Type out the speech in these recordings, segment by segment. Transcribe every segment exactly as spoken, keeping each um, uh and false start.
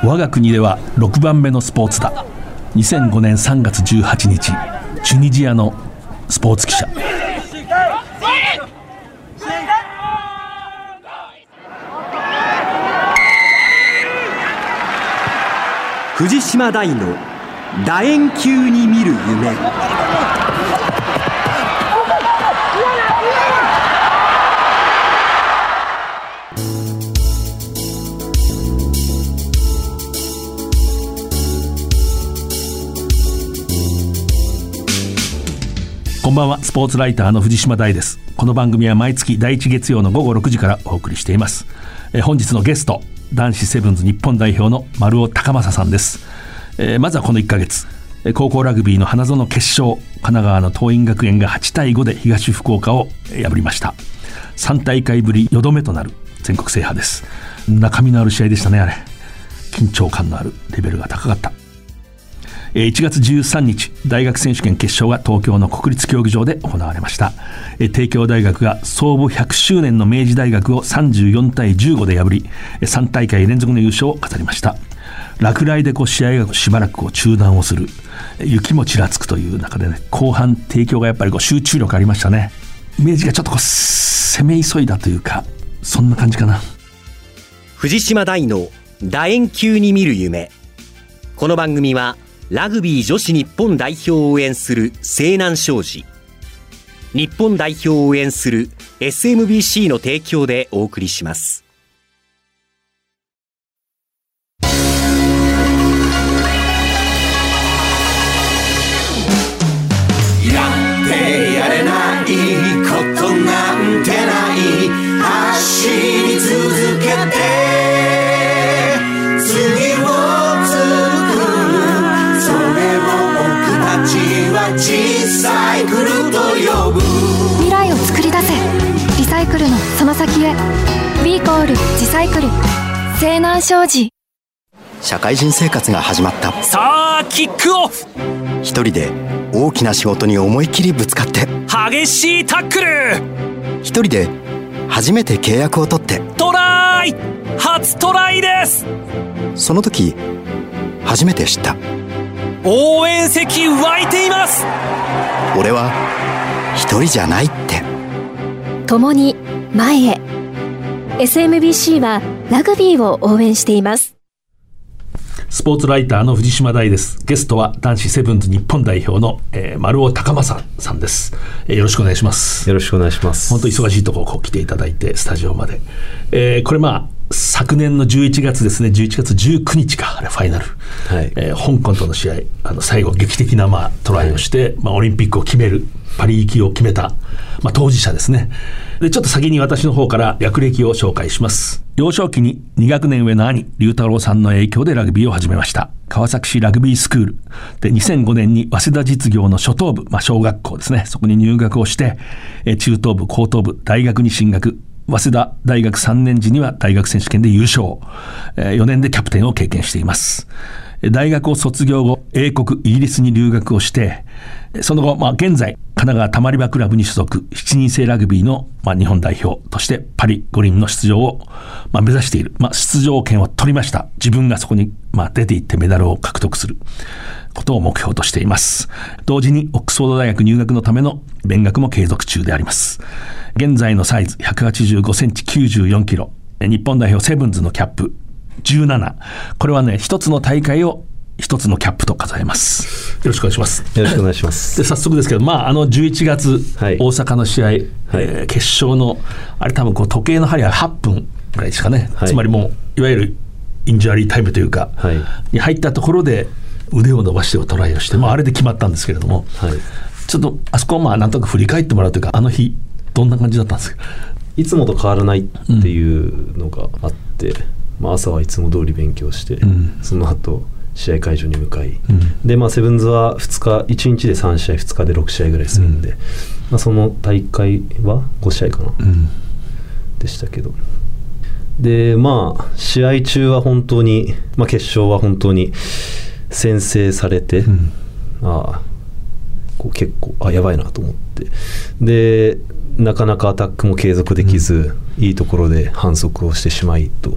我が国ではろくばんめのスポーツだ。にせんごねんさんがつじゅうはちにち、チュニジアのスポーツ記者。 藤島大の楕円球に見る夢。 こんばんは、スポーツライターの藤島大です。この番組は毎月だいいち月曜のごごろくじからお送りしています。え本日のゲスト、男子セブンズ日本代表の丸尾高正さんです。えー、まずはこのいっかげつ、高校ラグビーの花園決勝、神奈川の桐蔭学園がはちたいごで東福岡を破りました。さんたいかいぶりよどめとなる全国制覇です。中身のある試合でしたね。あれ緊張感のある、レベルが高かった。いちがつじゅうさんにち、大学選手権決勝が東京の国立競技場で行われました。帝京大学が創部ひゃくしゅうねんの明治大学をさんじゅうよんたいじゅうごで破り、さんたいかい連続の優勝を飾りました。落雷でこう試合がしばらくこう中断をする、雪もちらつくという中でね、後半帝京がやっぱりこう集中力ありましたね。明治がちょっとこう攻め急いだというか、そんな感じかな。 藤島大の楕円球に見る夢。この番組はラグビー女子日本代表を応援する西南商事、日本代表を応援する エスエムビーシー の提供でお送りします。 やってやれないことなんてない、走り続けて次を小さいクルと呼ぶ。 未来を作り出せ、リサイクルのその先へ。 B コールジサイクル、西南商事。 社会人生活が始まった。 さあキックオフ。 一人で大きな仕事に思いっきりぶつかって、 激しいタックル。 一人で初めて契約を取って、 トライ。初トライです。 その時初めて知った。 応援席湧いています。 俺は一人じゃないって。 共に前へ。 エスエムビーシー はラグビーを応援しています。 スポーツライターの藤島大です。ゲストは男子セブンズ日本代表の、えー、丸尾高正さんです。えー、よろしくお願いします。 よろしくお願いします。 本当忙しいところこう来ていただいて、スタジオまで、えー、これまあ昨年のじゅういちがつですね、じゅういちがつじゅうくにちか、あれファイナル、はい、えー、香港との試合、あの最後劇的な、まあ、トライをして、はい、まあ、オリンピックを決める、パリ行きを決めた、まあ、当事者ですね。でちょっと先に私の方から略歴を紹介します。幼少期にに学年上の兄龍太郎さんの影響でラグビーを始めました。川崎市ラグビースクールでにせんごねんに早稲田実業の初等部、まあ、小学校ですね、そこに入学をして、え中等部高等部大学に進学。早稲田大学さんねん時には大学選手権で優勝、よねんでキャプテンを経験しています。大学を卒業後、英国イギリスに留学をして、その後、まあ、現在神奈川たまり場クラブに所属、しちにん制ラグビーの、まあ、日本代表としてパリ五輪の出場を、まあ、目指している、まあ、出場権を取りました。自分がそこに、まあ、出ていってメダルを獲得することを目標としています。同時にオックスフォード大学入学のための勉学も継続中であります。現在のサイズひゃくはちじゅうごセンチきゅうじゅうよんキロ、日本代表セブンズのキャップじゅうなな、これはね、一つの大会を一つのキャップと数えます。よろしくお願いします。 よろしくお願いします。 で早速ですけど、まあ、あのじゅういちがつ、はい、大阪の試合、はい、えー、決勝のあれ多分こう時計の針ははっぷんぐらいですかね、はい、つまりもういわゆるインジュアリータイムというか、はい、に入ったところで腕を伸ばしてトライをして、まあ、あれで決まったんですけれども、はい、ちょっとあそこはまあなんとか振り返ってもらうというか、あの日どんな感じだったんですか。 いつもと変わらないっていうのがあって、うん、まあ、朝はいつも通り勉強して、うん、その後試合会場に向かい、うん、で、まあ、セブンズはふつかいちにちでさんしあい、ふつかでろくしあいぐらいするんで、うん、まあ、その大会はごしあいかな、うん、でしたけど、でまあ試合中は本当に、まあ、決勝は本当に先制されて、うん、ああこう結構あやばいなと思って、でなかなかアタックも継続できず、うん、いいところで反則をしてしまいと、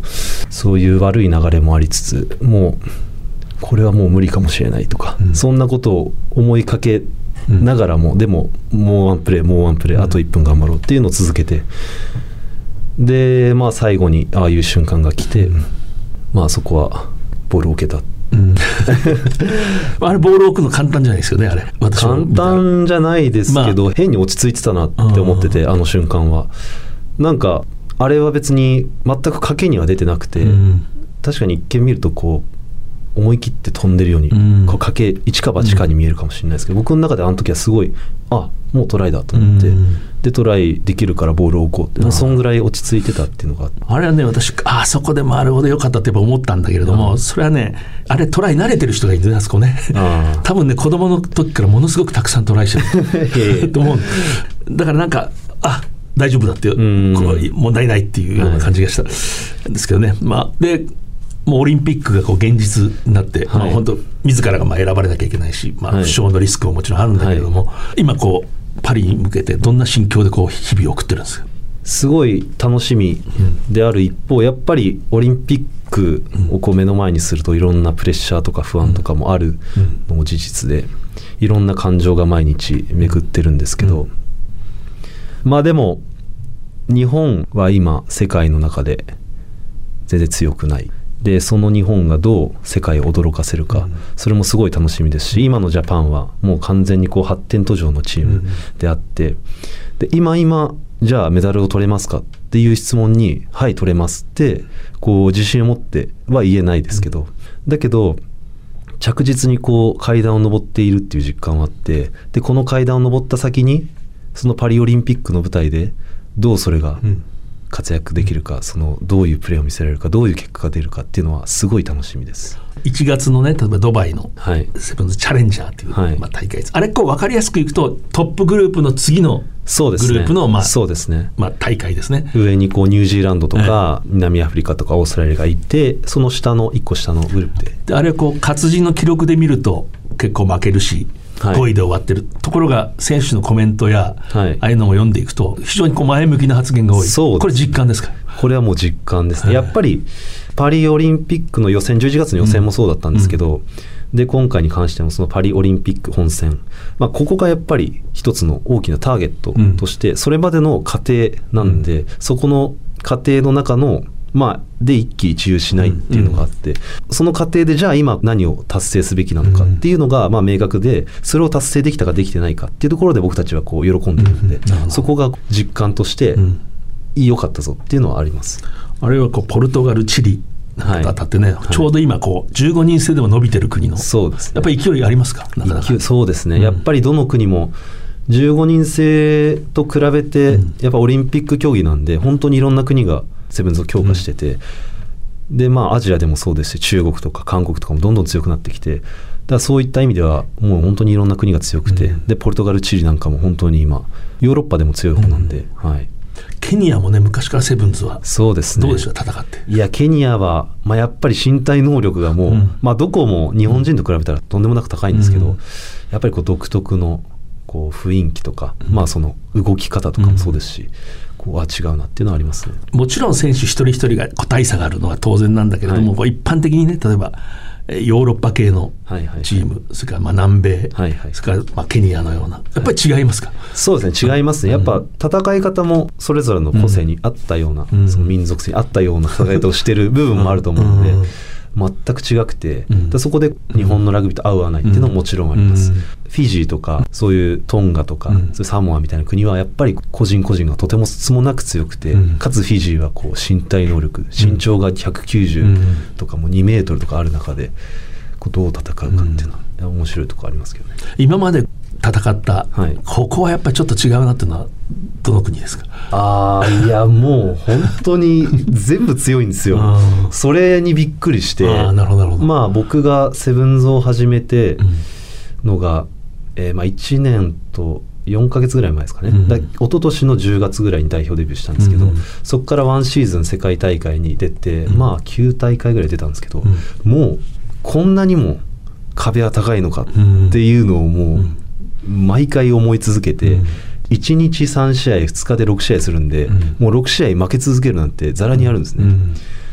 そういう悪い流れもありつつ、もうこれはもう無理かもしれないとか、うん、そんなことを思いかけながらも、うん、でももうワンプレーもうワンプレー、あといっぷん頑張ろうっていうのを続けて、で、まあ、最後にああいう瞬間が来て、うん、まあそこはボールを受けた、うん、 あれボールを置くの簡単じゃないですよね。あれ私簡単じゃないですけど、まあ、変に落ち着いてたなって思ってて、あの瞬間はなんかあれは別に全く賭けには出てなくて、うん、確かに一見見るとこう思い切って飛んでるように、うん、こう賭け一か八かに見えるかもしれないですけど、うん、僕の中であの時はすごい、あ、もうトライだと思って、うん、でトライできるからボールを置こうって、そんぐらい落ち着いてたっていうのがあって、 あれはね、私あそこで回るほど良かったってやっぱ思ったんだけれども、うん、それはね、あれトライ慣れてる人がいるんですね、あそこね。あ多分ね、子供の時からものすごくたくさんトライしてると思う。だからなんかあ大丈夫だっていう、こう問題ないっていうような感じがしたんですけどね、はい、まあ、でもうオリンピックがこう現実になって、はい、まあ、本当自らがまあ選ばれなきゃいけないし、まあ、負傷のリスクももちろんあるんだけれども、はい、今こうパリに向けてどんな心境でこう日々を送ってるんですか？ すごい楽しみである一方、やっぱりオリンピックをこう目の前にするといろんなプレッシャーとか不安とかもあるのも事実で、いろんな感情が毎日巡ってるんですけど、まあでも日本は今世界の中で全然強くないで、その日本がどう世界を驚かせるか、うん、それもすごい楽しみですし、今のジャパンはもう完全にこう発展途上のチームであって、うん、で今今じゃあメダルを取れますかっていう質問にはい取れますってこう自信を持っては言えないですけど、うん、だけど着実にこう階段を上っているっていう実感はあって、でこの階段を上った先にそのパリオリンピックの舞台でどうそれが、うん活躍できるか、そのどういうプレーを見せられるか、どういう結果が出るかっていうのはすごい楽しみです。 いちがつのね、例えばドバイのセブンズチャレンジャーという、はい、まあ、大会です。あれこう分かりやすくいくとトップグループの次のグループの、まあ、そうですね、まあ、大会ですね。 上にこうニュージーランドとか、はい、南アフリカとかオーストラリアがいて、その下のいっこ下のグループ で, であれはこう活字の記録で見ると結構負けるし、はい、ごいで終わってるところが選手のコメントや、はい、ああいうのも読んでいくと非常にこう前向きな発言が多い。そうこれ実感ですか？ これはもう実感ですね、はい、やっぱりパリオリンピックの予選じゅういちがつの予選もそうだったんですけど、うんうん、で今回に関してもそのパリオリンピック本戦、まあ、ここがやっぱり一つの大きなターゲットとして、うん、それまでの過程なんで、うん、そこの過程の中のまあ、で一喜一憂しないっていうのがあって、うんうん、その過程でじゃあ今何を達成すべきなのかっていうのがまあ明確で、それを達成できたかできてないかっていうところで僕たちはこう喜んでるんで、うんうん、そこが実感として良かったぞっていうのはあります。 あるいはこうポルトガル、チリなんか当たってね、はい、ちょうど今こうじゅうごにん制でも伸びてる国の、そうですね、やっぱり勢いありますか？なかなかそうですね、うん、やっぱりどの国もじゅうごにん制と比べて、うん、やっぱオリンピック競技なんで本当にいろんな国がセブンズを強化してて、うん、でまあアジアでもそうですし、中国とか韓国とかもどんどん強くなってきて、だからそういった意味ではもう本当にいろんな国が強くて、うん、でポルトガル、チリなんかも本当に今ヨーロッパでも強い方なんで、うん、はい、 ケニアもね昔からセブンズはそうですね、 どうでしょう戦って。 いやケニアは、まあ、やっぱり身体能力がもう、うん、まあ、どこも日本人と比べたらとんでもなく高いんですけど、うん、やっぱりこう独特のこう雰囲気とか、うん、まあ、その動き方とかもそうですし、うん、こうは違うなっていうのはありますね。 もちろん選手一人一人が個体差があるのは当然なんだけれども、はい、一般的にね、例えばヨーロッパ系のチーム、はいはい、それからまあ南米、はいはい、それからまあケニアのような、やっぱり違いますか？はい、そうですね、違いますね。やっぱ戦い方もそれぞれの個性に合ったような、うん、その民族性に合ったような戦い方をしている部分もあると思うので、うん、全く違くて、うん、そこで日本のラグビーと合う合わないっていうのももちろんあります。うん、フィジーとかそういうトンガとか、うん、そういうサモアみたいな国はやっぱり個人個人がとてもつもなく強くて、うん、かつフィジーはこう身体能力、身長がひゃくきゅうじゅうとかもにメートルとかある中でこうどう戦うかっていうのは、うん、面白いところありますけどね。今まで戦った、はい、ここはやっぱりちょっと違うなっていうのはどの国ですか？ あー、いやもう本当に全部強いんですよ。それにびっくりして、あ、なるほどなるほど。まあ僕がセブンズを始めてのが、うん、えー、まあいちねんとよんかげつぐらい前ですかね、うん、だ一昨年のじゅうがつぐらいに代表デビューしたんですけど、うん、そこからワンシーズン世界大会に出て、うん、まあきゅう大会ぐらい出たんですけど、うん、もうこんなにも壁は高いのかっていうのをもう毎回思い続けて、うん、いちにちさんしあいふつかでろくしあいするんで、うん、もうろくしあい負け続けるなんてざらにあるんですね、うん、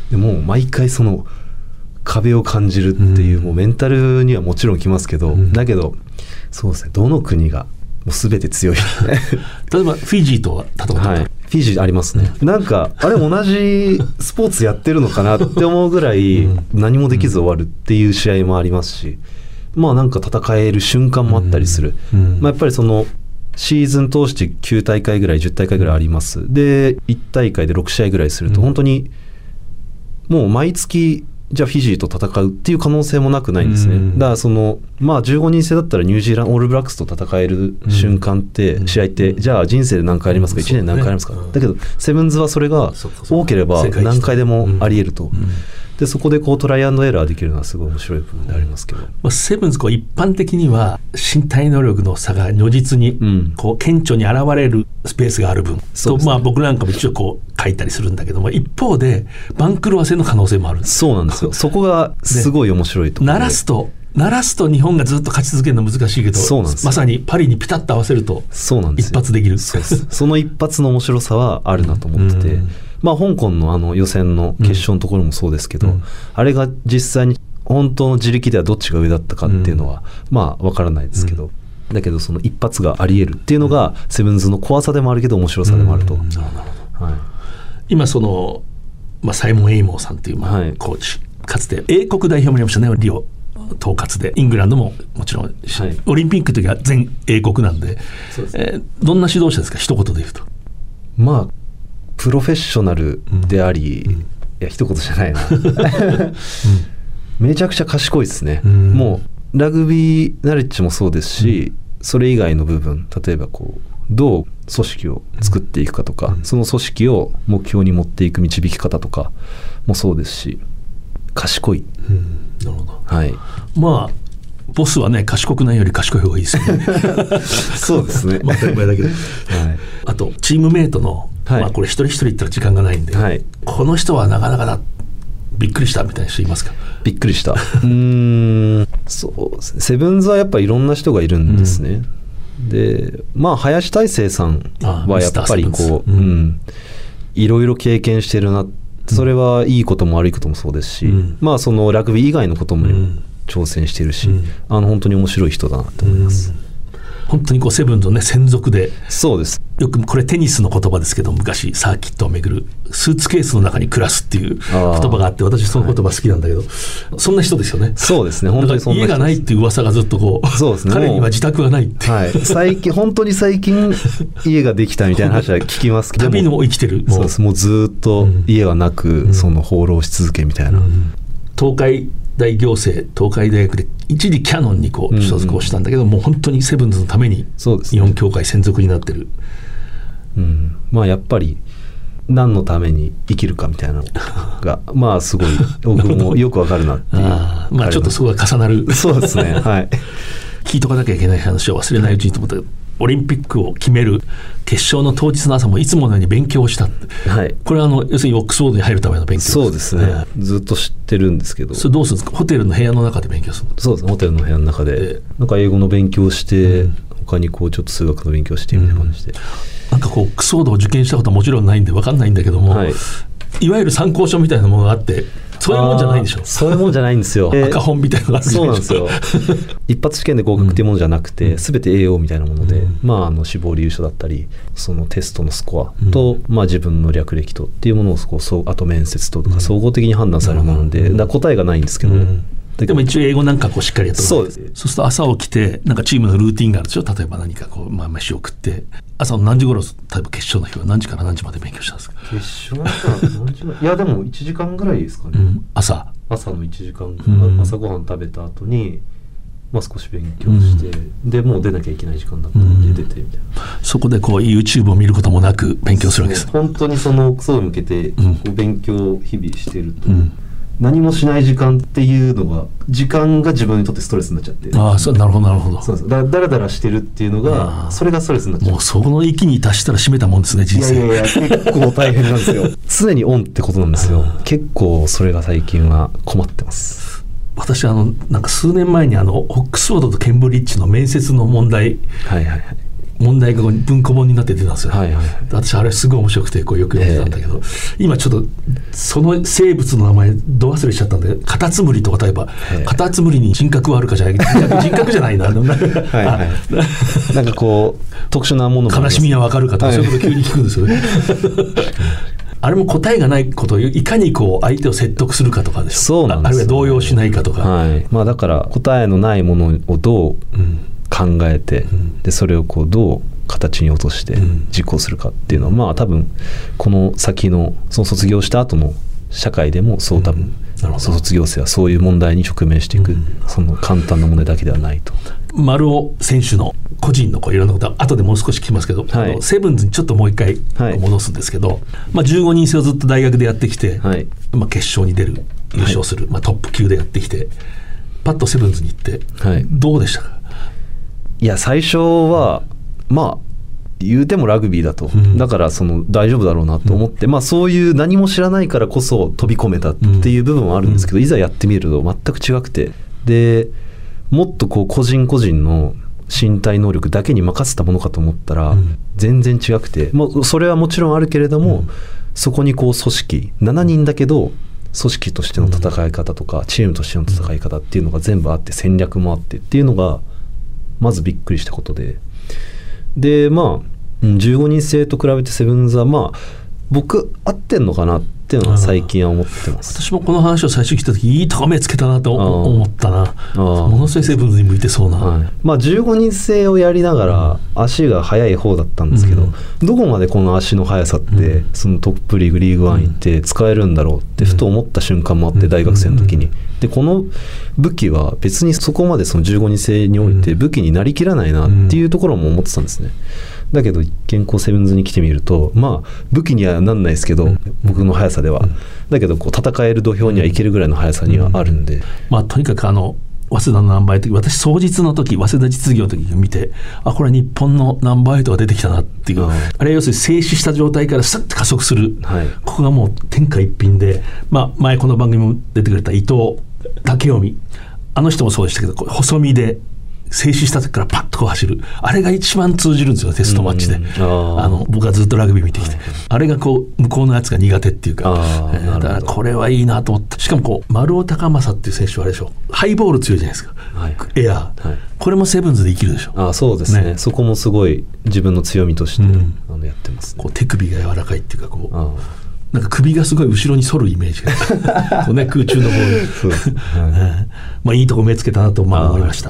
でもう毎回その壁を感じるっていう、うん、もうメンタルにはもちろんきますけど、うん、だけどそうですね、どの国がもう全て強い例えばフィジーとは戦ったこと、はい、 フィジーありますね、うん、なんかあれ同じスポーツやってるのかなって思うぐらい何もできず終わるっていう試合もありますし、まあなんか戦える瞬間もあったりする、うんうん、まあ、やっぱりそのシーズン通してきゅう大会ぐらいじゅう大会ぐらいあります。でいち大会でろく試合ぐらいすると、本当にもう毎月じゃあフィジーと戦うっていう可能性もなくないんですね。だからそのまあじゅうごにん制だったらニュージーランドオールブラックスと戦える瞬間って、うん、試合ってじゃあ人生で何回ありますか、いちねん何回ありますか、ね、だけどセブンズはそれが多ければ何回でもあり得ると、うんうん、でそこでこうトライアンドエラーできるのはすごい面白い部分でありますけど、まあ、セブンズこう一般的には身体能力の差が如実にこう顕著に現れるスペースがある分、うん、と、まあ、僕なんかも一応こう書いたりするんだけども、一方で番狂わせの可能性もあるんです。 そうなんですよそこがすごい面白いところで、 鳴らすと鳴らすと日本がずっと勝ち続けるのは難しいけど、そうなんですよ、まさにパリにピタッと合わせると一発できる。 そうですその一発の面白さはあるなと思ってて、うん、まあ、香港 の, あの予選の決勝のところもそうですけど、うん、あれが実際に本当の自力ではどっちが上だったかっていうのは、うん、まあ分からないですけど、うん、だけどその一発があり得るっていうのがセブンズの怖さでもあるけど面白さでもあると、うん、なるほど、はい、 今その、まあ、サイモン・エイモーさんという、まあ、コーチ、かつて英国代表もやりましたね、リオ統括で。イングランドももちろん、はい、オリンピックの時は全英国なんで、そうですね、えー、どんな指導者ですか、一言で言うと。 まあプロフェッショナルであり、うん、いや一言じゃないな、うん、めちゃくちゃ賢いですね、うん、もうラグビーナレッジもそうですし、うん、それ以外の部分、例えばこうどう組織を作っていくかとか、うん、その組織を目標に持っていく導き方とかもそうですし、賢い、 うん、なるほど、 はい、 まあボスはね、賢くないより賢い方がいいですよねそうですね、 まあ、当たり前だけど、はい、あとチームメイトの、はい、まあ、これ一人一人言ったら時間がないんで、はい、この人はなかなかなびっくりしたみたいな人いますか？ びっくりしたうーんそうですね、セブンズはやっぱいろんな人がいるんですね、うん、でまあ林大成さんはやっぱりこう、うんうん、いろいろ経験してるな、それはいいことも悪いこともそうですし、うん、まあそのラグビー以外のことも、うん挑戦してるし、うん、あの本当に面白い人だなと思います、うん、 本当にこうセブンのね専属で、 そうです、 よくこれテニスの言葉ですけど、昔サーキットを巡るスーツケースの中に暮らすっていう言葉があって、私その言葉好きなんだけど、はい、そんな人ですよね。 そうですね、本当にそんな人です。 家がないっていう噂がずっとこう、そうですね、彼には自宅がないって、 はい、最近本当に最近家ができたみたいな話は聞きますけど旅の生きてる、 そうです、もうずっと家はなく、うん、その放浪し続けみたいな、うん、 東海大行政東海大学で一時キャノンにこう所属をしたんだけど、うんうん、もう本当にセブンズのために日本協会専属になってる、 うん、まあやっぱり何のために生きるかみたいなのがまあすごい僕もよくわかるなっていうあ、まあ、ちょっとそこが重なるそうですね、はい、 聞いとかなきゃいけない話を忘れないうちにと思ったけど、オリンピックを決める決勝の当日の朝もいつものように勉強をした、はい、これはあの要するにオックスフォードに入るための勉強です。 そうですね、えー、ずっと知ってるんですけど。 それどうするんですか？ホテルの部屋の中で勉強するんですか？ そうですね、ホテルの部屋の中で、えー、なんか英語の勉強して、うん、他にこうちょっと数学の勉強してみたいな感じで、うん、 なんかこうオックスフォードを受験したことはもちろんないんで分かんないんだけども、はい、いわゆる参考書みたいなものがあって、そういうもんじゃないんでしょ？ そういうもんじゃないんですよ赤本みたいなのがあるんでしょ？ そうなんですよ一発試験で合格っていうものじゃなくて、すべ、うん、て エーオー みたいなもので、うん、まあ、あの志望理由書だったりそのテストのスコアと、うん、まあ、自分の略歴とっていうものをこうあと面接ととか総合的に判断されるもので、うん、だ答えがないんですけど、うん、 でも一応英語なんかこうしっかりやってそうです。 そうすると朝起きてなんかチームのルーティンがあるでしょ。例えば何かこう、まあ、飯を食って朝の何時頃、例えば決勝の日は何時から何時まで勉強したんですか？ 決勝の日は何時までいやでもいちじかんぐらいですかね、うん、 朝朝のいちじかん、うん、朝ごはん食べた後に、まあ、少し勉強して、うん、でもう出なきゃいけない時間だったので出てみたいな、 うん、そこでこう YouTube を見ることもなく勉強するわけです。 本当にその基礎を向けてこう勉強を日々していると、うん、何もしない時間っていうのが時間が自分にとってストレスになっちゃって、 ああ、そう、なるほどなるほど。 そうです。だだらだらしてるっていうのがそれがストレスになっちゃう。 もうそこの域に達したら締めたもんですね、人生。 いやいやいや、結構大変なんですよ常にオンってことなんですよ。結構それが最近は困ってます。 私あのなんか数年前にあのオックスフォードとケンブリッジの面接の問題、 はいはいはい、 問題が文庫本になって出たんですよ、 はいはい、 私あれすごい面白くてこうよく読んでたんだけど、えー、今ちょっとその生物の名前ど忘れしちゃったんで、カタツムリとか例えば、えー、カタツムリに人格はあるかじゃない人格じゃないなはい、 はい、なんかこう特殊なもの悲しみはわかるかとか、はい、そういうこと急に聞くんですよねあれも答えがないことをいかにこう相手を説得するかとかでしょ。 そうなんですよね、 あるいは動揺しないかとか、 はい、まあ、だから答えのないものをどう考えて、うん、でそれをこうどう形に落として実行するかっていうのは、うん、まあ多分この先のその卒業した後の社会でもそう多分、うん、卒業生はそういう問題に直面していく、うん、その簡単な問題だけではないと。 丸尾選手の個人のこういろんなことは後でもう少し聞きますけど、はい、あのセブンズにちょっともう一回戻すんですけど、はい、まあ、じゅうごにん制をずっと大学でやってきて、はい、まあ、決勝に出る優勝する、はい、まあ、トップ級でやってきてパッとセブンズに行って、はい、どうでしたか。 いや最初はまあ言うてもラグビーだと、うん、だからその大丈夫だろうなと思って、うん、まあ、そういう何も知らないからこそ飛び込めたっていう部分はあるんですけど、うん、いざやってみると全く違くて、でもっとこう個人個人の身体能力だけに任せたものかと思ったら、うん、全然違くて、もうそれはもちろんあるけれども、うん、そこにこう組織しちにんだけど組織としての戦い方とか、うん、チームとしての戦い方っていうのが全部あって、戦略もあってっていうのがまずびっくりしたことで、でまあじゅうごにん制と比べてセブンズはまあ僕合ってんのかなっていうのは最近は思ってます。 私もこの話を最初聞いた時いいとこ目つけたなと思ったな。ものすごいセブンズに向いてそうな、 はい、まあ、じゅうごにん制をやりながら足が速い方だったんですけど、うん、どこまでこの足の速さって、うん、そのトップリーグリーグワン行って使えるんだろうってふと思った瞬間もあって、うん、大学生の時に、でこの武器は別にそこまでそのじゅうごにん制において武器になりきらないなっていうところも思ってたんですね。だけど一見こうセブンズに来てみると、まあ武器にはなんないですけど、うん、僕の速さでは、うん、だけどこう戦える土俵にはいけるぐらいの速さにはあるんで、うん、 まあとにかくあの早稲田のナンバーエイト、私双日の時早稲田実業の時に見て、あこれは日本のナンバーエイトが出てきたなっていう、うん、あれは要するに静止した状態からスッと加速する、はい、ここがもう天下一品で、まあ、前この番組も出てくれた伊藤武臣、あの人もそうでしたけど、こう細身で静止した時からパッとこう走る、あれが一番通じるんですよテストマッチで、うん、ああの僕はずっとラグビー見てきて、はい、あれがこう向こうのやつが苦手っていうか、えー、だからこれはいいなと思って、しかもこう丸尾高政っていう選手はあれでしょ、ハイボール強いじゃないですか、はい、エアー、はい、これもセブンズで生きるでしょ。 あそうです ね, ねそこもすごい自分の強みとして、うん、あのやってます、ね、 こう手首が柔らかいっていうかこうあなんか首がすごい後ろに反るイメージがこう、ね、空中のボールそうです、はいまあ、いいとこ目つけたなとまあ思いました。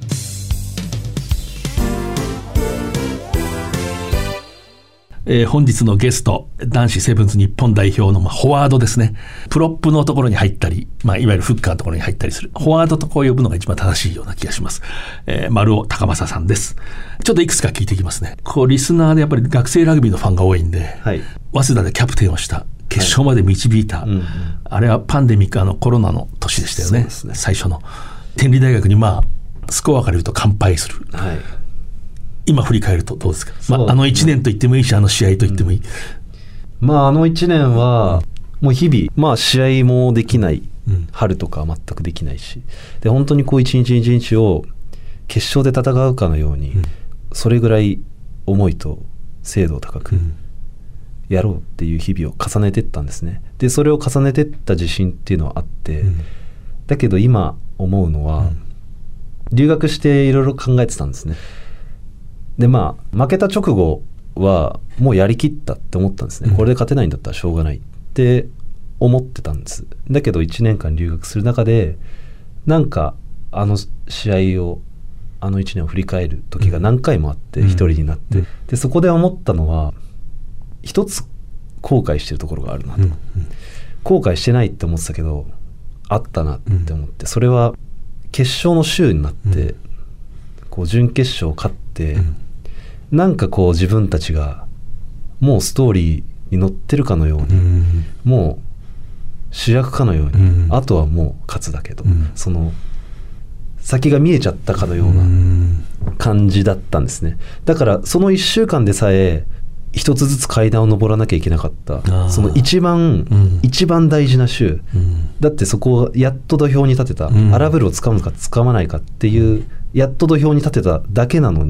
えー、本日のゲスト男子セブンズ日本代表の、まあ、フォワードですね。プロップのところに入ったり、まあ、いわゆるフッカーのところに入ったりするフォワードとこう呼ぶのが一番正しいような気がします、えー、丸尾高政さんです。ちょっといくつか聞いていきますね。こうリスナーでやっぱり学生ラグビーのファンが多いんで、はい、早稲田でキャプテンをした決勝まで導いた、はいうんうん、あれはパンデミックあのコロナの年でしたよ ね, ね最初の天理大学にまあスコアから言うと完敗する、はい今振り返るとどうですか。まあ、あのいちねんと言ってもいいし、あの試合と言ってもいい、 うん、まああのいちねんはもう日々、まあ、試合もできない、うん、春とかは全くできないし、で本当にこう一日一日を決勝で戦うかのように、うん、それぐらい思いと精度を高くやろうっていう日々を重ねていったんですね。でそれを重ねていった自信っていうのはあって、うん、だけど今思うのは、うん、留学していろいろ考えてたんですね。でまあ負けた直後はもうやりきったって思ったんですね、うん、これで勝てないんだったらしょうがないって思ってたんです。だけどいちねんかん留学する中でなんかあの試合をあのいちねんを振り返る時が何回もあって一人になって、うん、でそこで思ったのは一つ後悔してるところがあるなと、うん、後悔してないって思ってたけどあったなって思って、それは決勝の週になって、うん、こう準決勝勝って、うんなんかこう自分たちがもうストーリーに乗ってるかのように、うん、もう主役かのように、うん、あとはもう勝つだけど、うん、その先が見えちゃったかのような感じだったんですね。だからそのいっしゅうかんでさえ一つずつ階段を上らなきゃいけなかった、その一番、うん、一番大事な週、うん、だってそこをやっと土俵に立てた、うん、荒ぶるをつかむかつかまないかっていうやっと土俵に立てただけなのに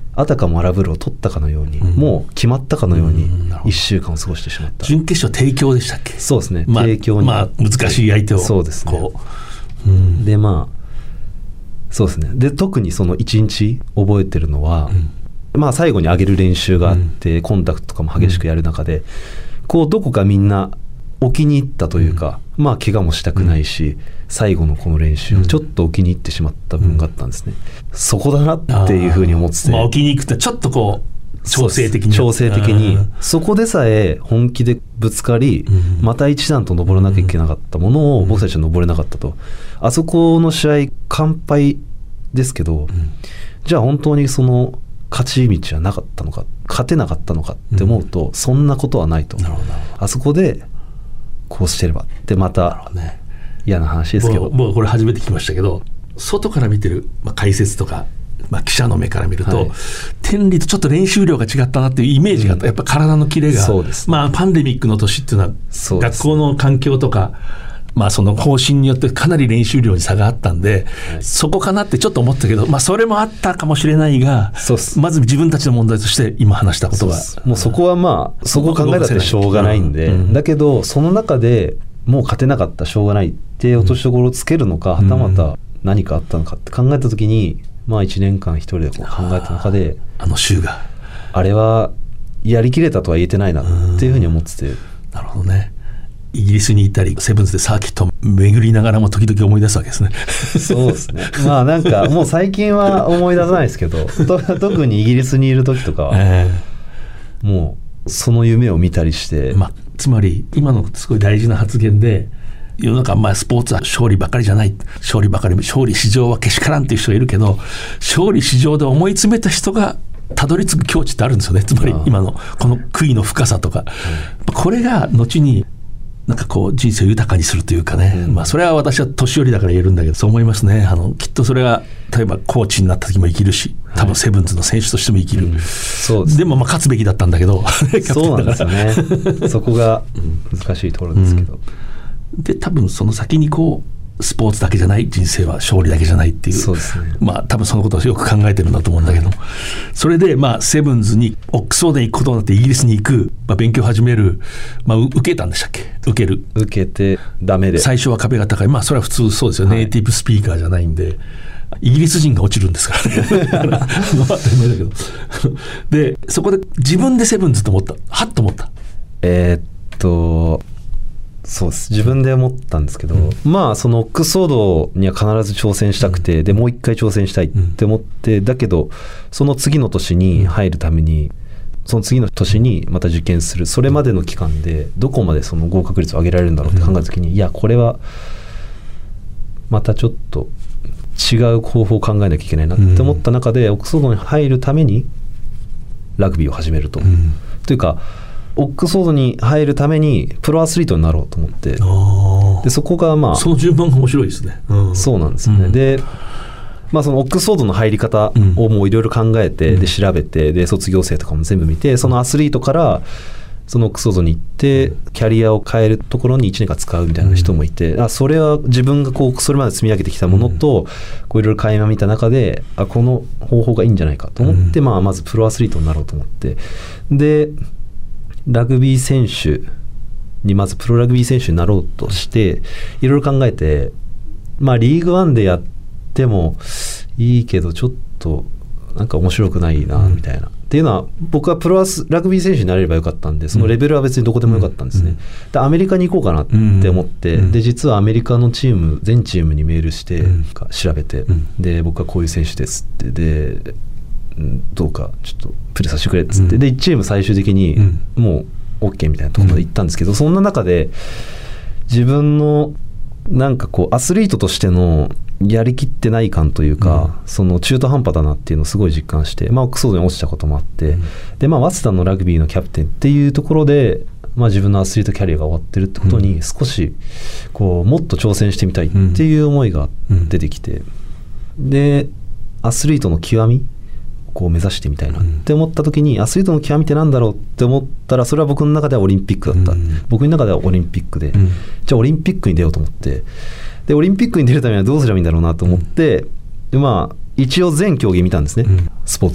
あたかも荒風呂を取ったかのように、うん、もう決まったかのようにいっしゅうかんを過ごしてしまった。 準決勝帝京でしたっけ。 そうですね、 まあ、 帝京に、 まあ、難しい相手をそうですね、 こう、うん、 でまあそうですね、で特にそのいちにち覚えてるのは、うん、まあ最後に上げる練習があって、うん、コンタクトとかも激しくやる中で、うん、こうどこかみんなお気に入ったというか、うん、まあ怪我もしたくないし、うん、最後のこの練習をちょっとお気に入ってしまった部分があったんですね、うん、そこだなっていうふうに思ってて、 まあ、お気に入ってちょっとこう調整的に調整的にそこでさえ本気でぶつかり、うん、また一段と登らなきゃいけなかったものを僕たちは登れなかったと。あそこの試合完敗ですけど、うん、じゃあ本当にその勝ち道はなかったのか、勝てなかったのかって思うと、うん、そんなことはないと。なるほど。あそこでこうしてればってまた嫌な話ですけど、 僕これ初めて聞きましたけど、外から見てる、まあ、解説とか、まあ、記者の目から見ると、はい、天理とちょっと練習量が違ったなっていうイメージがあった、うん、やっぱ体のキレが、そうです、ね、まあ、パンデミックの年っていうのは学校の環境とか、まあ、その方針によってかなり練習量に差があったんで、はい、そこかなってちょっと思ったけど、まあ、それもあったかもしれないが、まず自分たちの問題として今話したことが、 そもうそこはまあそこを考えたってしょうがないんで、うん、だけどその中でもう勝てなかったしょうがないって落としどころをつけるのか、はたまた何かあったのかって考えたときに、まあ、いちねんかん一人でこう考えた中で、 あの週があれはやりきれたとは言えてないなっていうふうに思ってて。 なるほどね。イギリスに行ったりセブンズでサーキットを巡りながらも時々思い出すわけですね。 そうですね。まあなんかもう最近は思い出さないですけど特にイギリスにいる時とかは、えー、もうその夢を見たりして、 まあ、つまり今のすごい大事な発言で、世の中、まあ、スポーツは勝利ばかりじゃない、勝利ばかり、勝利至上はけしからんっていう人がいるけど、勝利至上で思い詰めた人がたどり着く境地ってあるんですよね。つまり今のこの悔いの深さとか、うん、これが後になんかこう人生を豊かにするというかね、うん、まあ、それは私は年寄りだから言えるんだけど、そう思いますね。あのきっとそれが例えばコーチになった時も生きるし、多分セブンズの選手としても生きる、はい、うん、そうです。でもまあ勝つべきだったんだけどそうなんですよねそこが難しいところですけど、 うん、で多分その先にこうスポーツだけじゃない、人生は勝利だけじゃないっていう、 そうですね、 まあ多分そのことをよく考えてるんだと思うんだけど、はい、それでまあセブンズにオックスフォードに行くことになってイギリスに行く、まあ、勉強を始める、まあ、受けたんでしたっけ。受ける受けてダメで、 最初は壁が高い、まあそれは普通そうですよ、はい、ネイティブスピーカーじゃないんでイギリス人が落ちるんですからね当たり前だけどでそこで自分でセブンズと思った、はっと思った。 えー、っとそうです、自分で思ったんですけど、うん、まあそのオックスフォードには必ず挑戦したくて、うん、でもう一回挑戦したいって思って、うん、だけどその次の年に入るために、その次の年にまた受験する、それまでの期間でどこまでその合格率を上げられるんだろうって考えた時に、うん、いやこれはまたちょっと違う方法を考えなきゃいけないなって思った中で、うん、オックスフォードに入るためにラグビーを始めると、うん、というかオックスフォードに入るためにプロアスリートになろうと思って、あでそこがまあその順番が面白いですね、 うん、そうなんですよね、うん、で、まあ、そのオックスフォードの入り方をもういろいろ考えて、うん、で調べて、で卒業生とかも全部見て、そのアスリートからそのオックスフォードに行ってキャリアを変えるところにいちねんかん使うみたいな人もいて、うん、あそれは自分がこうそれまで積み上げてきたものとこういろいろ垣間見た中で、あこの方法がいいんじゃないかと思って、うん、まあ、まずプロアスリートになろうと思って、でラグビー選手にまずプロラグビー選手になろうとしていろいろ考えて、まあリーグワンでやってもいいけどちょっとなんか面白くないなみたいな、うん、っていうのは僕はプロラグビー選手になれればよかったんで、そのレベルは別にどこでもよかったんですね、うん、でアメリカに行こうかなって思って、うん、で実はアメリカのチーム全チームにメールして、うん、調べて、うん、で僕はこういう選手ですってでどうかちょっとプレーさせてくれっつって、うん、でいちチーム最終的にもう OK みたいなところまで行ったんですけど、うん、そんな中で自分のなんかこうアスリートとしてのやりきってない感というか、うん、その中途半端だなっていうのをすごい実感して、まあ、オックスフォードに落ちたこともあって、うん、でまあ早稲田のラグビーのキャプテンっていうところで、まあ、自分のアスリートキャリアが終わってるってことに少しこうもっと挑戦してみたいっていう思いが出てきて、うん、でアスリートの極みこう目指してみたいなって思った時に、うん、アスリートの極みってなんだろうって思ったら、それは僕の中ではオリンピックだった、うん、僕の中ではオリンピックで、うん、じゃあオリンピックに出ようと思って、でオリンピックに出るためにはどうすればいいんだろうなと思って、うん、でまあ一応全競技見たんですね、うん、スポーツ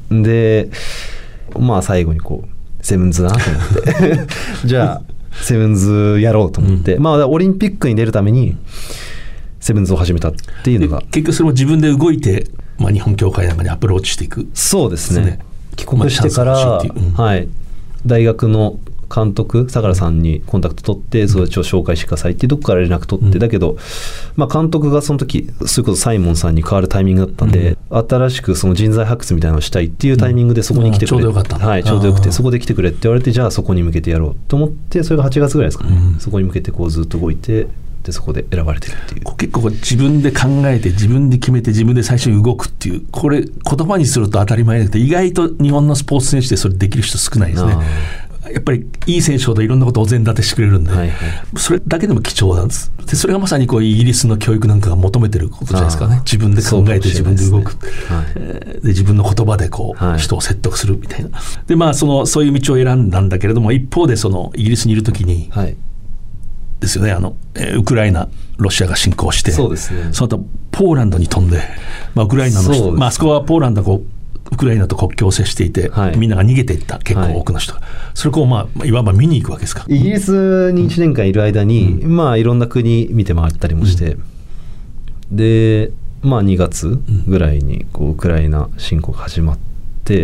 でまあ最後にこうセブンズだなと思ってじゃあセブンズやろうと思って、うん、まあオリンピックに出るためにセブンズを始めたっていうのが、 結局それも自分で動いて、まあ、日本協会なんかにアプローチしていく。 そうですね、帰国してから、まあうんはい、大学の監督相良さんにコンタクト取って、うん、それを紹介してくださいっていうとこから連絡取って、うん、だけど、まあ、監督がその時それこそサイモンさんに変わるタイミングだったんで、うん、新しくその人材発掘みたいなのをしたいっていうタイミングでそこに来てくれ、うん、ちょうどよかった、はい、ちょうどよくてそこで来てくれって言われて、じゃあそこに向けてやろうと思って、それがはちがつぐらいですかね、うん、そこに向けてこうずっと動いて、でそこで選ばれてるっていう。 結構自分で考えて自分で決めて自分で最初に動くっていう、これ言葉にすると当たり前だけど、意外と日本のスポーツ選手でそれできる人少ないですね。やっぱりいい選手ほどいろんなことをお膳立てしてくれるんで、はいはい、それだけでも貴重なんです。でそれがまさにこうイギリスの教育なんかが求めてることじゃないですかね。自分で考えて自分で動く、はい、で自分の言葉でこう、はい、人を説得するみたいな。でまあそのそういう道を選んだんだけれども、一方でそのイギリスにいるときに、はい、ですよね、あのウクライナロシアが侵攻して、そうですね、その後ポーランドに飛んで、まあ、ウクライナの人、まあ、あそこはポーランドがこうウクライナと国境を接していて、はい、みんなが逃げていった、結構多くの人が、はい、それをこう、まあ、いわば見に行くわけですか。 イギリスにいちねんかんいる間に、うんまあ、いろんな国見て回ったりもして、うん、で、まあ、にがつぐらいにこうウクライナ侵攻が始まって、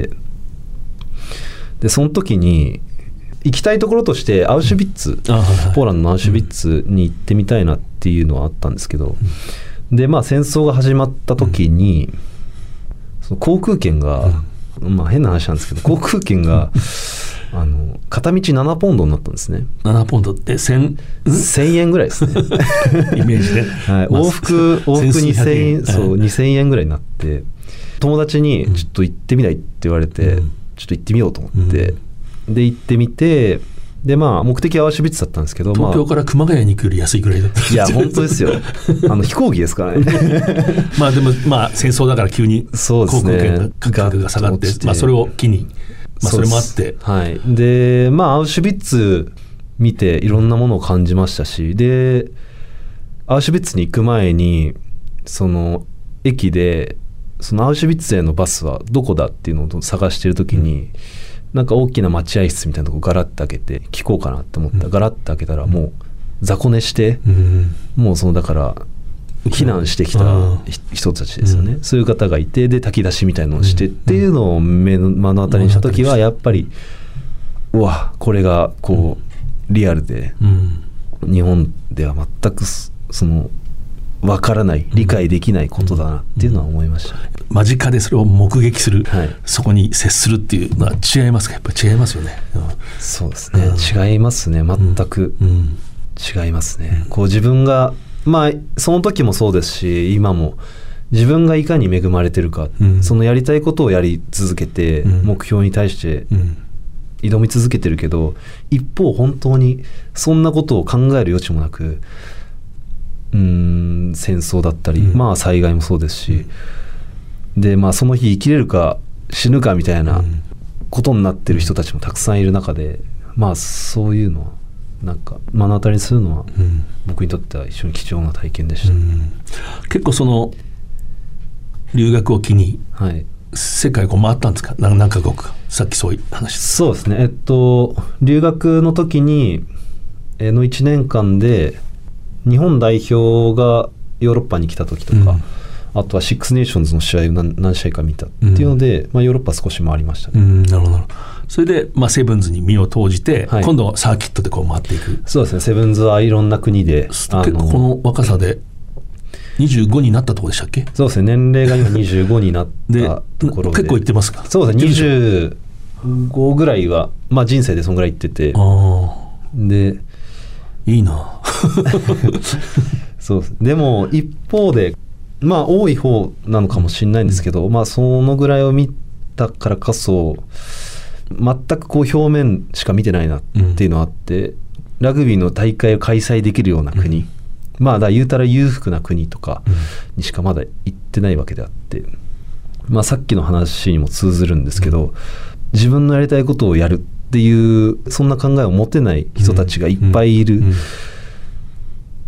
でその時に行きたいところとしてアウシュビッツ、うん、ポーランドのアウシュビッツに行ってみたいなっていうのはあったんですけど、うん、でまあ戦争が始まった時に、うんその航空券が、うんまあ、変な話なんですけど航空券があの片道ななポンドになったんですね。 ななポンドってせんえんぐらいですねイメージで、 はい、往復往復にせんえん、そう、にせんえんぐらいになって、友達にちょっと行ってみないって言われて、うん、ちょっと行ってみようと思って、うん、で行ってみて、でまあ目的はアウシュビッツだったんですけど、 東京から熊谷に行くより安いぐらいだった。 いや本当ですよあの飛行機ですからねまあでもまあ戦争だから急に航空券の価格が下がって、まあ、それを機に、まあ、それもあって、 はい、でまあアウシュビッツ見ていろんなものを感じましたし、でアウシュビッツに行く前にその駅でそのアウシュビッツへのバスはどこだっていうのを探しているときに、うんなんか大きな待合室みたいなとこガラッと開けて聞こうかなって思ったら、うん、ガラッと開けたらもう雑魚寝して、うん、もうそのだから避難してきた人たちですよね、うん、そういう方がいて、で炊き出しみたいなのをしてっていうのを目の目の当たりにした時はやっぱりうわこれがこうリアルで、うん、日本では全くその分からない理解できないことだなっていうのは思いましたね。 間近でそれを目撃する、はい、そこに接するっていうのは違いますか？やっぱり違いますよね、うん、 そうですね、うん、違いますね、全く、うん、違いますね、うん、こう自分がまあその時もそうですし今も自分がいかに恵まれてるか、うん、そのやりたいことをやり続けて、うん、目標に対して挑み続けてるけど、一方本当にそんなことを考える余地もなく、うーん戦争だったり、うん、まあ災害もそうですし、うん、でまあその日生きれるか死ぬかみたいなことになってる人たちもたくさんいる中で、まあそういうのはなんか目の当たりにするのは、うん、僕にとっては非常に貴重な体験でした、うん、 結構その留学を機に、はい、世界をこう回ったんですか？何カ国か、さっきそういう話。 そうですね、えっと留学の時にのいちねんかんで日本代表がヨーロッパに来た時とか、うん、あとはシックスネーションズの試合を 何, 何試合か見たっていうので、うんまあ、ヨーロッパ少し回りましたね、うん、 なるほど。それで、まあ、セブンズに身を投じて、はい、今度はサーキットでこう回っていく。 そうですね、セブンズはいろんな国で結構この若さでにじゅうごになったところでしたっけ？ そうですね、年齢が今にじゅうごになったところで結構いってますか？ そうですね、にじゅうごぐらいは、まあ、人生でそんぐらいいってて、あでいいなそうです。でも一方でまあ多い方なのかもしれないんですけど、うんまあ、そのぐらいを見たからこそ全くこう表面しか見てないなっていうのがあって、うん、ラグビーの大会を開催できるような国、うん、まあだ言うたら裕福な国とかにしかまだ行ってないわけであって、まあ、さっきの話にも通ずるんですけど、うん、自分のやりたいことをやるっていうそんな考えを持てない人たちがいっぱいいる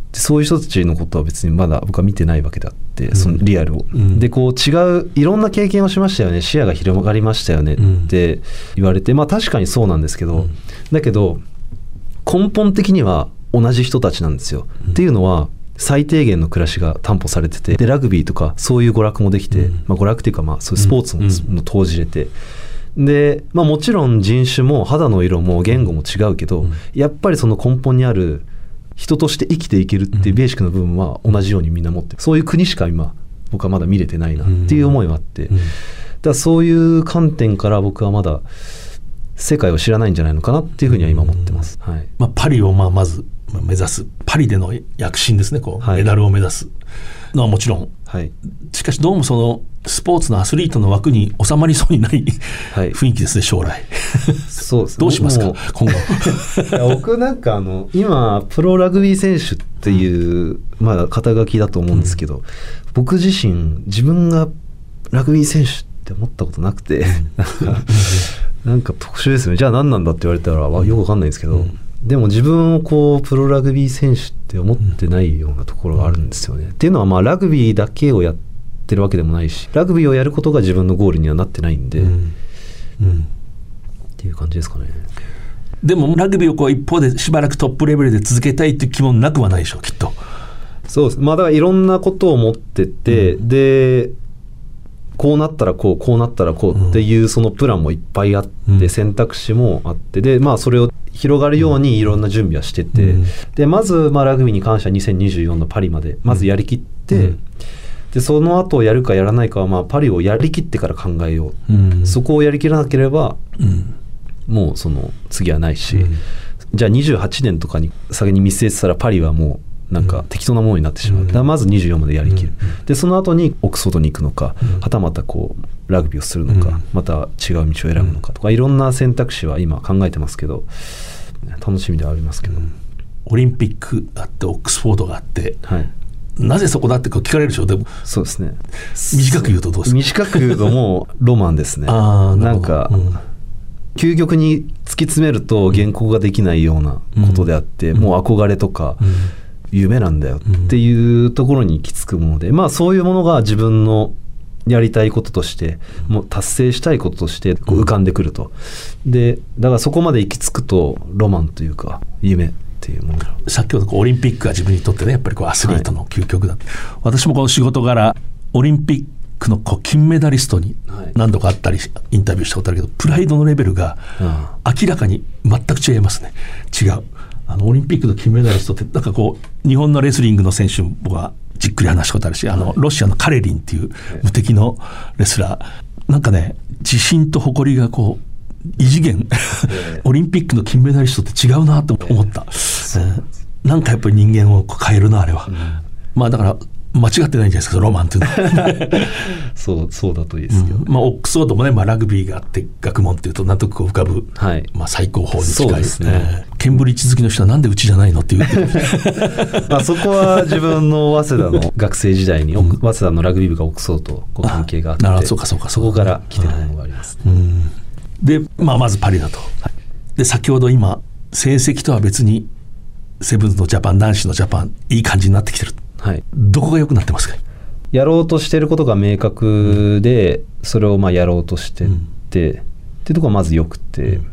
でそういう人たちのことは別にまだ僕は見てないわけであって、そのリアルを、うん、でこう違ういろんな経験をしましたよね、視野が広がりましたよねって言われて、まあ確かにそうなんですけど、うん、だけど根本的には同じ人たちなんですよ、うん、っていうのは最低限の暮らしが担保されてて、でラグビーとかそういう娯楽もできて、うん、まあ、娯楽っていうかまあそういうスポーツ も,、うん、も投じれて、で、まあ、もちろん人種も肌の色も言語も違うけど、うん、やっぱりその根本にある人として生きていけるっていうベーシックな部分は同じようにみんな持ってる、そういう国しか今僕はまだ見れてないなっていう思いはあって、だからそういう観点から僕はまだ世界を知らないんじゃないのかなっていうふうには今思ってます、はい。 まあ、パリをまあまず目指す、パリでの躍進ですね、こう、はい、メダルを目指すのはもちろん、はい、しかしどうもそのスポーツのアスリートの枠に収まりそうにない、はい、雰囲気ですね、将来。 そうですね、 どうしますか今後。僕なんかあの今プロラグビー選手っていう、うん、まあ、肩書きだと思うんですけど、うん、僕自身自分がラグビー選手って思ったことなくて、なんかなんか特殊ですね。じゃあ何なんだって言われたらよくわかんないんですけど、うん、でも自分をこうプロラグビー選手って思ってないようなところがあるんですよね、うん、っていうのはまあラグビーだけをやってるわけでもないし、ラグビーをやることが自分のゴールにはなってないんで、うんうん、っていう感じですかね。 でもラグビーをこう一方でしばらくトップレベルで続けたいっていう気もなくはないでしょう、きっと。 そうです。まあだからいろんなことを持ってて、うん、でこうなったらこうこうなったらこうっていうそのプランもいっぱいあって、うん、選択肢もあって、でまあそれを広がるようにいろんな準備はしてて、うん、でまずまあラグビーに関してはにせんにじゅうよんのパリまでまずやりきって、うん、でその後やるかやらないかはまあパリをやりきってから考えよう、うん、そこをやりきらなければ、うん、もうその次はないし、うん、じゃあにじゅうはちねんとかに先に見据えてたらパリはもうなんか適当なものになってしまう、うん、だからまずにじゅうよんまでやりきる、うん、でその後にオックスフォードに行くのか、うん、はたまたこうラグビーをするのか、うん、また違う道を選ぶのかとか、いろんな選択肢は今考えてますけど、楽しみではありますけど、うん、 オリンピックあってオックスフォードがあって、 はい、 なぜそこだって聞かれるでしょ。でもそうですね、 短く言うとどうですか。 短く言うともうロマンですね。あ、なんか、うん、究極に突き詰めると原稿ができないようなことであって、うん、もう憧れとか、うん、夢なんだよっていうところに行き着くもので、まあそういうものが自分のやりたいこととしてもう達成したいこととしてこう浮かんでくると。でだからそこまで行き着くとロマンというか夢っていうもの。 先ほどオリンピックが自分にとってね、やっぱりこうアスリートの究極だ、はい、私もこの仕事柄オリンピックのこう金メダリストに何度かあったりインタビューしたことあるけど、プライドのレベルが明らかに全く違いますね。違う。あのオリンピックの金メダリストってなんかこう日本のレスリングの選手も僕はじっくり話したことあるし、あのロシアのカレリンっていう無敵のレスラー、なんかね自信と誇りがこう異次元オリンピックの金メダリストって違うなと思った、えー、なんかやっぱり人間を変えるなあれは、うん、まあだから間違ってないんじゃないですか、ロマンというのは。 そうそうだといいですけど、 うん、まあ、オックスフォードもね、まあ、ラグビーがあって学問っていうとなんとなく浮かぶ、はい、まあ、最高峰に近いですね。ケンブリッジ好きの人はなんでうちじゃないのって言ってまあそこは自分の早稲田の学生時代に、うん、早稲田のラグビー部がオックスフォードとこう関係があって、ああそうかそうか、そこから来てるものがあります、ね、はい、うん、 で、まあ、まずパリだと、はい、で先ほど今成績とは別にセブンズのジャパン、男子のジャパンいい感じになってきてる、はい、どこが良くなってますか。 やろうとしていることが明確で、うん、それをまあやろうとしてって、うん、っていうところがまず良くて、うん、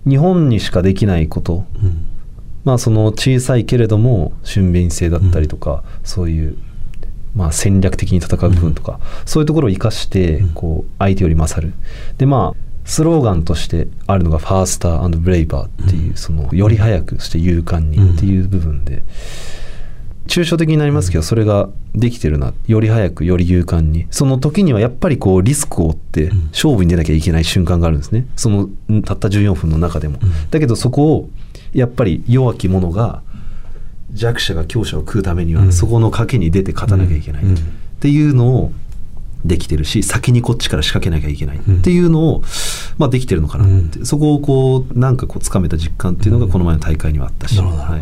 日本にしかできないこと、うん、まあその小さいけれども俊敏性だったりとか、うん、そういうまあ戦略的に戦う部分とか、うん、そういうところを生かしてこう相手より勝る。でまあスローガンとしてあるのがファースター&ブレイバーっていう、そのより早くそして勇敢にっていう部分で、抽象的になりますけどそれができてるな、より早くより勇敢に。その時にはやっぱりこうリスクを負って勝負に出なきゃいけない瞬間があるんですね、そのたったじゅうよんぷんの中でも。だけどそこをやっぱり弱き者が弱者が強者を食うためにはそこの賭けに出て勝たなきゃいけないっていうのをできてるし、先にこっちから仕掛けなきゃいけないっていうのを、まあ、できてるのかなって、うん、そこをこうなんかこうつかめた実感っていうのがこの前の大会にはあったし、うん、はい、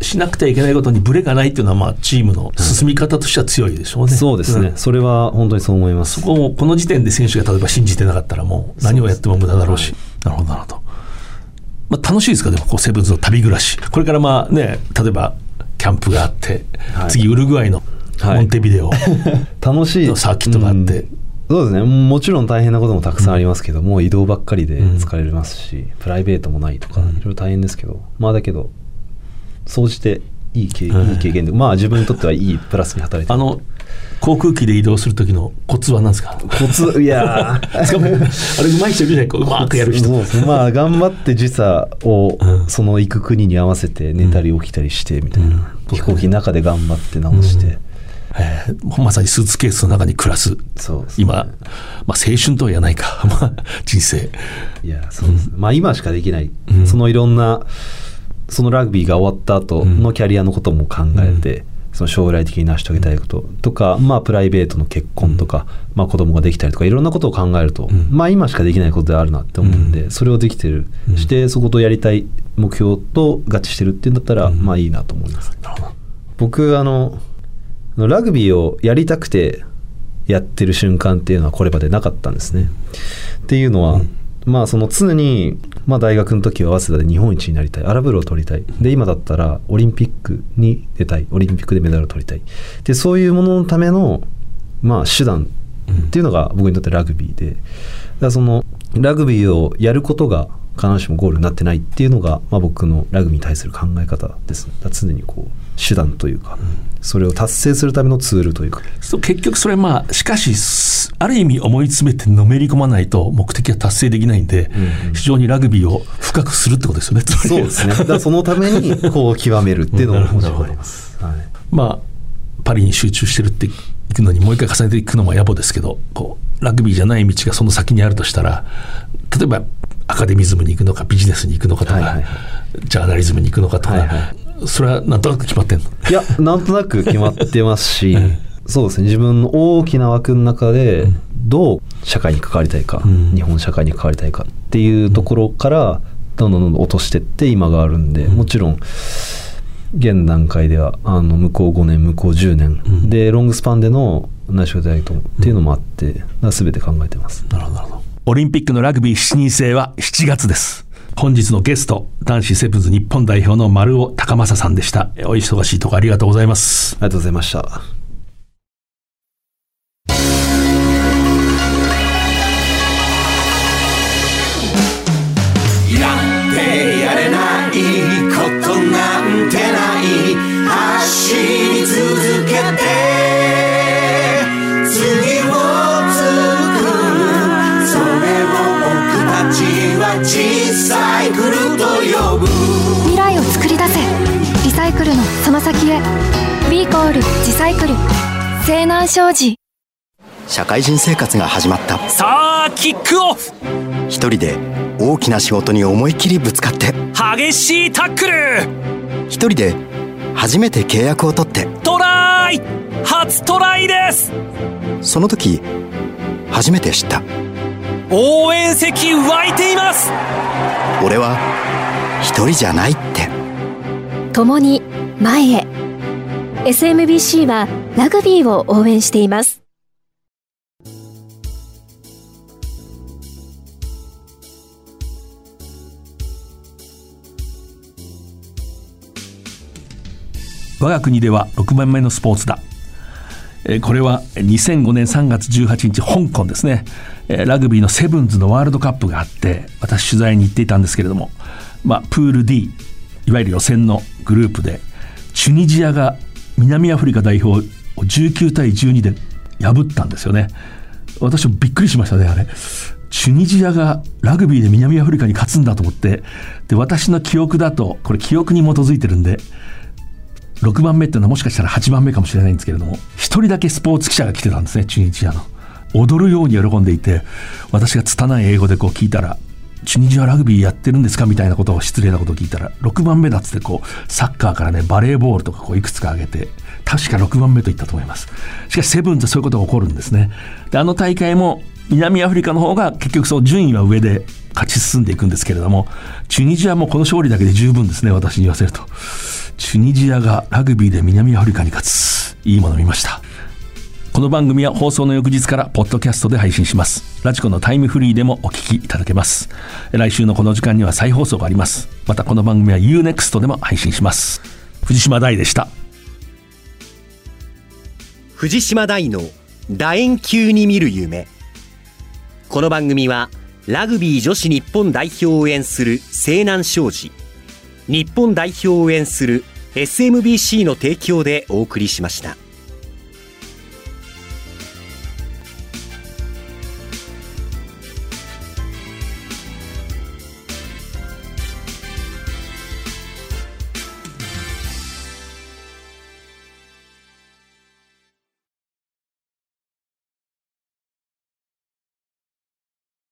しなくてはいけないことにブレがないっていうのはまあチームの進み方としては強いでしょうね、うん、 そうですね、うん、それは本当にそう思います。 そこをこの時点で選手が例えば信じてなかったらもう何をやっても無駄だろうし、なるほどなるほど。まあ、楽しいですか。でもこうセブンズの旅暮らし、これからまあね、例えばキャンプがあって、 はい、 次ウルグアイのモンテビデオ、はい、 楽しいのサーキットがあって、 うん、そうですね、もちろん大変なこともたくさんありますけど、うん、もう移動ばっかりで疲れますし、うん、プライベートもないとか、うん、いろいろ大変ですけど、まあだけど総じていい経験、いい経験で、まあ自分にとってはいいプラスに働いてる。 あの航空機で移動する時のコツは何ですか？ コツ、いやしかもあれうまい人いるじゃない、こううまくやる人。 そうですね、まあ頑張って時差をその行く国に合わせて寝たり起きたりしてみたいな、うん、飛行機の中で頑張って直して、うん、 えー、まさにスーツケースの中に暮らす。 そうですね、 今、まあ、青春とは言わないか、まあ、人生。 いやそうです、うん、まあ今しかできない、うん、そのいろんなそのラグビーが終わった後のキャリアのことも考えて、うん、その将来的に成し遂げたいこととか、まあ、プライベートの結婚とか、うん、まあ、子供ができたりとかいろんなことを考えると、うん、まあ、今しかできないことであるなって思うんで、うん、それをできてる、うん、してそことやりたい目標と合致してるっていうんだったら、うん、まあいいなと思います。僕あのラグビーをやりたくてやってる瞬間っていうのはこれまでなかったんですね。っていうのは、うん、まあその常に、まあ、大学の時は早稲田で日本一になりたい、アラブルを取りたい、で今だったらオリンピックに出たい、オリンピックでメダルを取りたい、でそういうもののための、まあ、手段っていうのが僕にとってラグビーで、だからそのラグビーをやることが必ずしもゴールになってないっていうのが、まあ、僕のラグビーに対する考え方です。だから常にこう手段というか、うん、それを達成するためのツールというか、 そう結局それまあしかしある意味思い詰めてのめり込まないと目的は達成できないんで、うんうん、非常にラグビーを深くするってことですよね。 そうですね、だからそのためにこう極めるっていうのももちろんあります、はい、 まあパリに集中してるっていくのにもう一回重ねていくのも野暮ですけど、こうラグビーじゃない道がその先にあるとしたら、例えばアカデミズムに行くのかビジネスに行くのかとか、はいはいはい、ジャーナリズムに行くのかとか、はいはい、それはなんとなく決まってんの？ いやなんとなく決まってますし、うん、そうですね、自分の大きな枠の中でどう社会に関わりたいか、うん、日本社会に関わりたいかっていうところからどんどんどんどん落としてって今があるんで、うん、もちろん現段階ではあの向こうごねん向こうじゅうねん、うん、でロングスパンでの内緒大統っていうのもあって、うん、だから全て考えてます。 なるほどなるほど。オリンピックのラグビーしちにん制はしちがつです。本日のゲスト、男子セブンズ日本代表の丸尾高政さんでした。お忙しいところありがとうございます。 ありがとうございました。 やってやれないことなんてない、走り続けて次を作る、それを僕たちは小さいクルと呼ぶ。 未来を作り出せ、リサイクルのその先へ。 B コールジサイクル、西南商事。 社会人生活が始まった。 さあキックオフ。 一人で大きな仕事に思いっきりぶつかって、 激しいタックル。 一人で初めて契約を取って、 トライ。初トライです。 その時初めて知った。 応援席湧いています。 俺は一人じゃないって。 共に前へ。 エスエムビーシー はラグビーを応援しています。 我が国ではろくばんめのスポーツだ。えー、これはにせんごねんさんがつじゅうはちにち香港ですね、えー、ラグビーのセブンズのワールドカップがあって、私取材に行っていたんですけれども、まあ、プール D、 いわゆる予選のグループでチュニジアが南アフリカ代表をじゅうきゅうたいじゅうにで破ったんですよね。私もびっくりしましたね。あれチュニジアがラグビーで南アフリカに勝つんだと思って、で私の記憶だと、これ記憶に基づいてるんでろくばんめっていうのはもしかしたらはちばんめかもしれないんですけれども、一人だけスポーツ記者が来てたんですね、チュニジアの。踊るように喜んでいて、私が拙い英語でこう聞いたら、チュニジアラグビーやってるんですかみたいなことを、失礼なことを聞いたら、ろくばんめだっつってこうサッカーからねバレーボールとかこういくつか挙げて、確かろくばんめと言ったと思います。しかしセブンズはそういうことが起こるんですね。であの大会も南アフリカの方が結局そう順位は上で勝ち進んでいくんですけれども、チュニジアもこの勝利だけで十分ですね、私に言わせると。チュニジアがラグビーで南アフリカに勝つ、いいもの見ました。この番組は放送の翌日からポッドキャストで配信します。ラジコのタイムフリーでもお聞きいただけます。来週のこの時間には再放送があります。またこの番組は ユーネクスト でも配信します。 藤島大でした。 藤島大の楕円球に見る夢。この番組はラグビー女子日本代表を応援する西南商事、日本代表を応援する エスエムビーシー の提供でお送りしました。